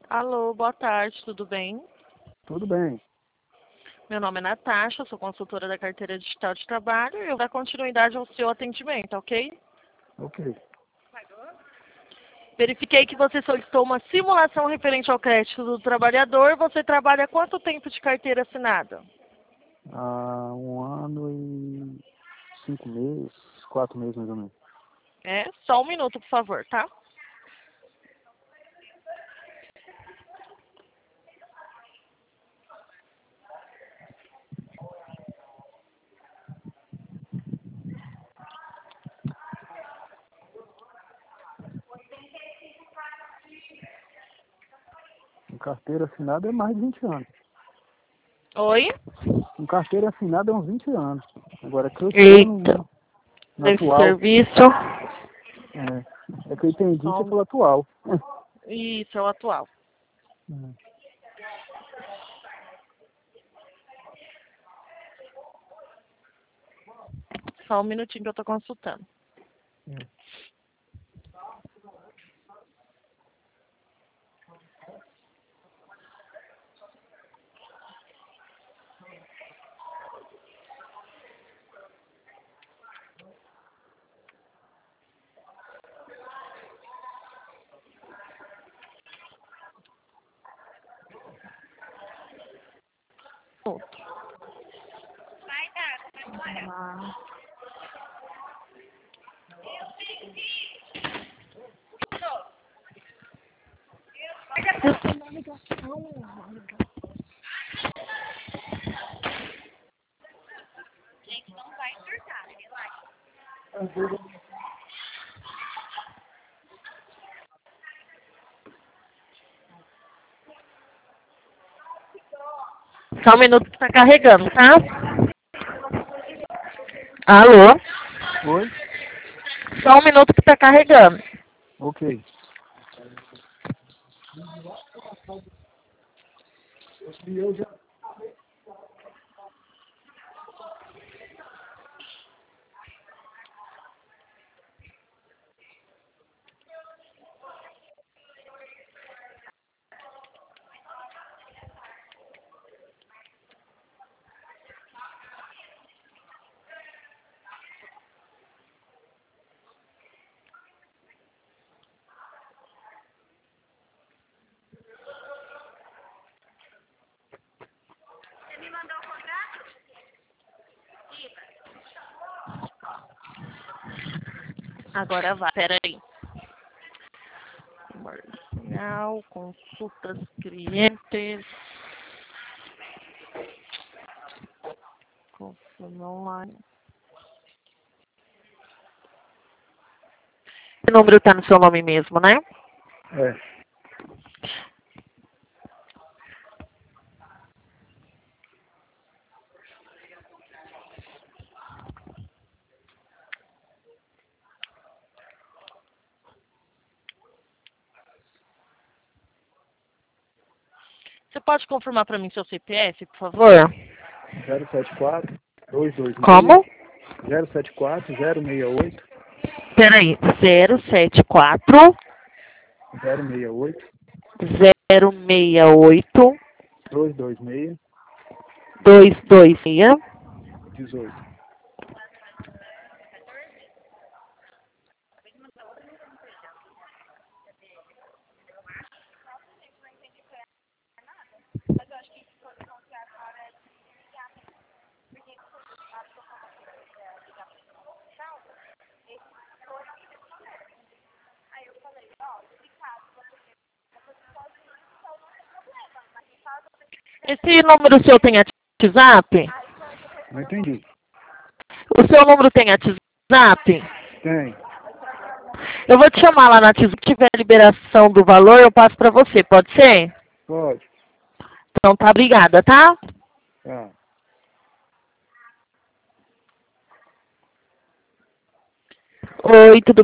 Alô, boa tarde, tudo bem? Tudo bem. Meu nome é Natasha, sou consultora da carteira digital de trabalho e eu vou dar continuidade ao seu atendimento, ok? Ok. Verifiquei que você solicitou uma simulação referente ao crédito do trabalhador. Você trabalha há quanto tempo de carteira assinada? Há 1 ano e 5 meses, 4 meses mais ou menos. Só um minuto, por favor, tá? Com carteira assinada é mais de 20 anos. Oi? Com carteira assinada é uns 20 anos. Agora, que eu estou Eita, no esse atual. serviço. É que eu entendi que é pelo atual. Isso, é o atual. Só um minutinho que eu tô consultando. Outro. Só um minuto que tá carregando, tá? Alô? Oi? Só um minuto que tá carregando. Ok. Agora vai, peraí. Comercial, consultas clientes. Consumo online. Esse número tá no seu nome mesmo, né? É. Você pode confirmar para mim seu CPF, por favor? 074 226 Como? 074 068 Peraí. 074 068 068 226 226. 18. Esse número seu tem WhatsApp? Não entendi. O seu número tem WhatsApp? Tem. Eu vou te chamar lá na WhatsApp. Se tiver liberação do valor, eu passo para você. Pode ser? Pode. Então tá, obrigada, tá? Tá. Oi, tudo